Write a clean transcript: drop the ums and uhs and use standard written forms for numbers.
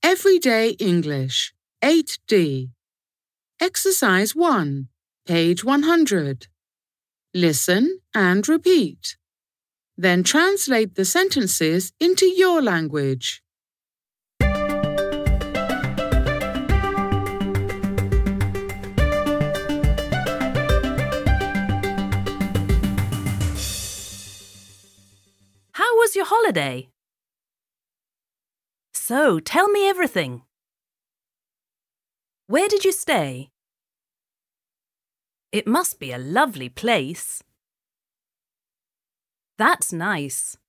Everyday English, 8D. Exercise 1, page 100. Listen and repeat. Then translate the sentences into your language. How was your holiday? So, tell me everything. Where did you stay? It must be a lovely place. That's nice.